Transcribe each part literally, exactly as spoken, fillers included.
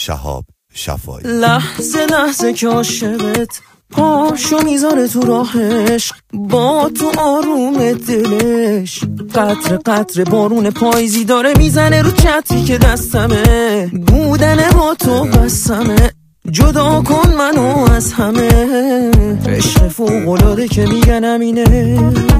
شهاب شفایی. لحظه لحظه که عاشقت پاشو میذاره تو راهش، با تو آروم دلش، قطر قطر بارون پاییزی داره میزنه رو چتری که دستمه، بودن با تو بسمه، جدا کن منو از همه، عشق فوق‌العاده که میگن همینه،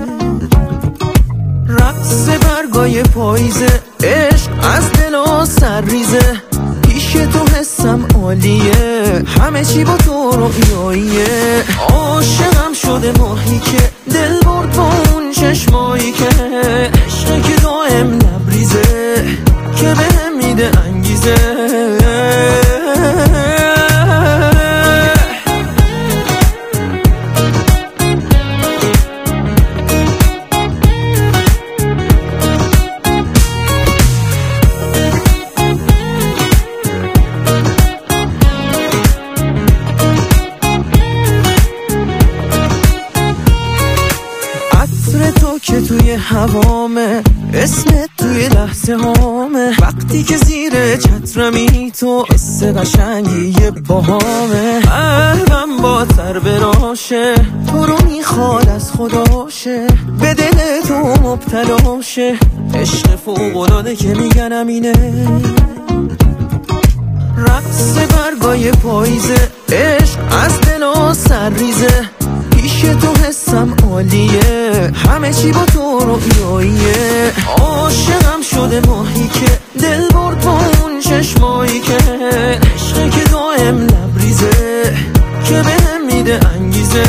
رقص برگای پاییزه، عشق از دل سر ریزه، پیش تو حسم عالیه، همه چی با تو رویاییه، عاشقم شده ماهی که دل برد با اون چشمایی که، عشقی که دائم لبریزه که بهم میده انگیزه، تو که توی هوامه، اسمت توی لحظه هامه، وقتی که زیر چترمی تو حس قشنگی یه باهامه، قلبم با تر براشه، تو رو میخواد از خداشه، به دل تو مبتلاشه، عشق فوق‌العاده که میگن همینه، رقص برگای پاییزه، عشق از دل سر ریزه، پیش تو حسم عالیه، همه چی با تو رویاییه، عاشقم شده ماهی که دل برد با اون چشمایی که، عشقی که دائم لبریزه که بهم میده انگیزه،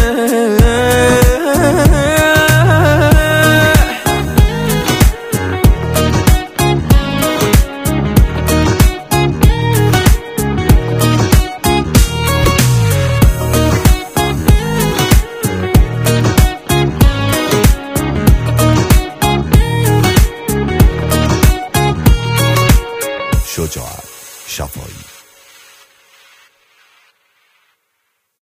شجاعت شفایی.